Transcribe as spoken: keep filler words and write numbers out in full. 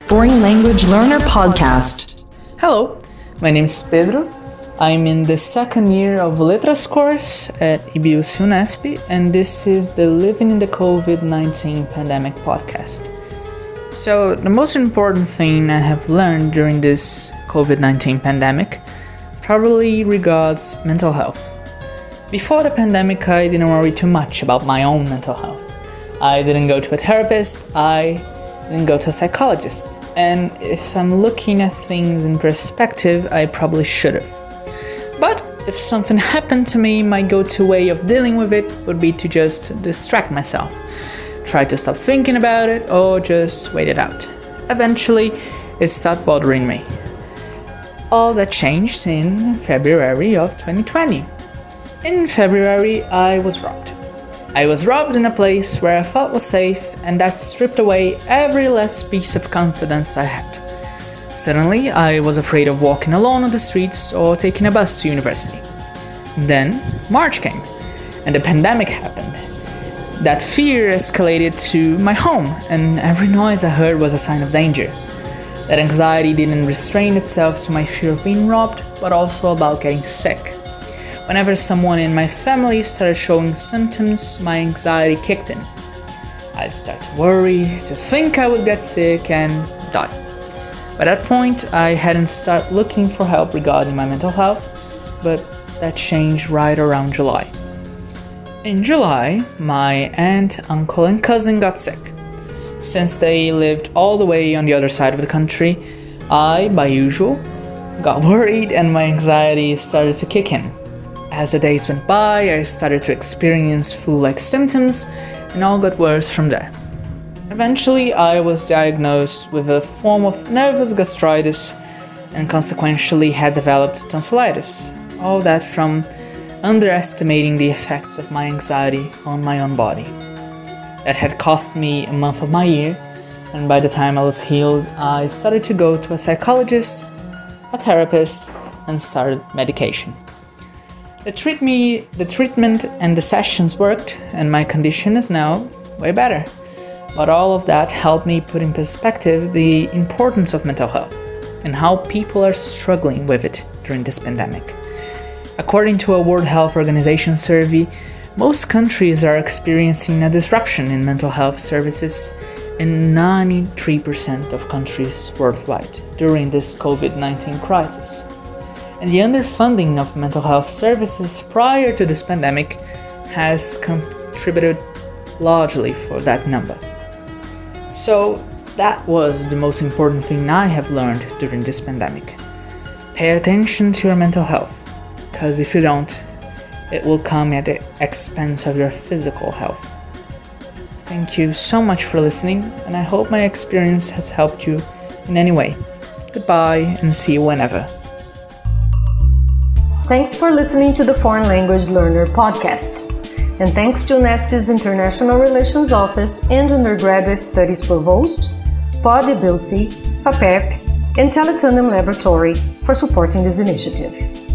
Foreign Language Learner Podcast. Hello, my name is Pedro. I'm in the second year of Letras course at I B U C Unesp, and this is the Living in the COVID nineteen Pandemic podcast. So, the most important thing I have learned during this COVID nineteen pandemic probably regards mental health. Before the pandemic, I didn't worry too much about my own mental health. I didn't go to a therapist, I didn't go to a psychologist, and if I'm looking at things in perspective, I probably should have. But if something happened to me, my go-to way of dealing with it would be to just distract myself. Try to stop thinking about it or just wait it out. Eventually, it stopped bothering me. All that changed in February of twenty twenty. In February, I was robbed. I was robbed in a place where I thought was safe, and that stripped away every last piece of confidence I had. Suddenly, I was afraid of walking alone on the streets or taking a bus to university. Then, March came, and the pandemic happened. That fear escalated to my home, and every noise I heard was a sign of danger. That anxiety didn't restrain itself to my fear of being robbed, but also about getting sick. Whenever someone in my family started showing symptoms, my anxiety kicked in. I'd start to worry, to think I would get sick and die. By that point, I hadn't started looking for help regarding my mental health, but that changed right around July. In July, my aunt, uncle, and cousin got sick. Since they lived all the way on the other side of the country, I, by usual, got worried and my anxiety started to kick in. As the days went by, I started to experience flu-like symptoms, and all got worse from there. Eventually, I was diagnosed with a form of nervous gastritis and consequently had developed tonsillitis. All that from underestimating the effects of my anxiety on my own body. That had cost me a month of my year, and by the time I was healed, I started to go to a psychologist, a therapist, and started medication. The, treat me, the treatment and the sessions worked, and my condition is now way better. But all of that helped me put in perspective the importance of mental health and how people are struggling with it during this pandemic. According to a World Health Organization survey, most countries are experiencing a disruption in mental health services in ninety-three percent of countries worldwide during this COVID nineteen crisis. And the underfunding of mental health services prior to this pandemic has contributed largely for that number. So that was the most important thing I have learned during this pandemic. Pay attention to your mental health, because if you don't, it will come at the expense of your physical health. Thank you so much for listening, and I hope my experience has helped you in any way. Goodbye, and see you whenever. Thanks for listening to the Foreign Language Learner podcast. And thanks to Unesp's International Relations Office and Undergraduate Studies Provost, Pod I B U C, FAPERP, and Teletandem Laboratory for supporting this initiative.